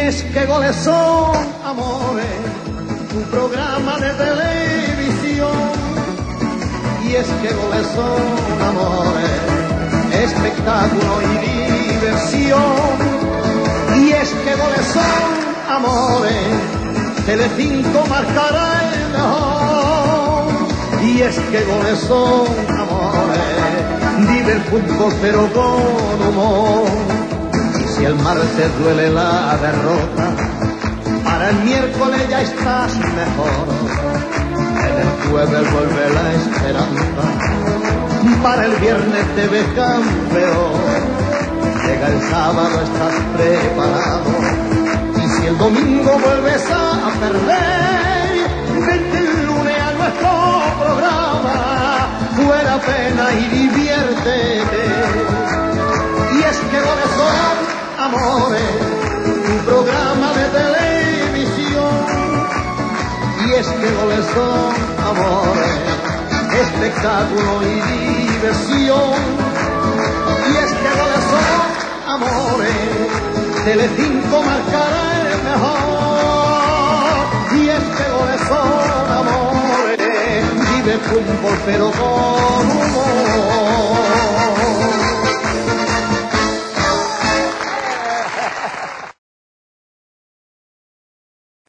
es que goles son amores, un programa de televisión. Y es que goles son amores, espectáculo y diversión. Y es que goles son amores, Telecinco marcará el mejor. Y es que goles son amores, vive el fútbol pero con humor. Si el martes duele la derrota, para el miércoles ya estás mejor. En el jueves vuelve la esperanza, para el viernes te ves campeón. Llega el sábado, estás preparado, y si el domingo vuelves a perder, vente el lunes a nuestro programa, fuera pena y diviértete. Y es que goles son amores, un programa de televisión. Y es que goles son amores, espectáculo y diversión. Y es que goles son amores, Telecinco marcará el mejor. Y es que goles son amores, vive fútbol pero con humor.